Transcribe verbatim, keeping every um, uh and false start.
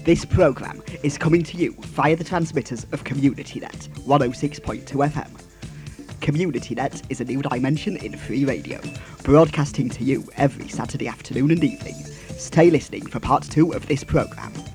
This programme is coming to you via the transmitters of CommunityNet one oh six point two F M. CommunityNet is a new dimension in free radio, broadcasting to you every Saturday afternoon and evening. Stay listening for part two of this programme.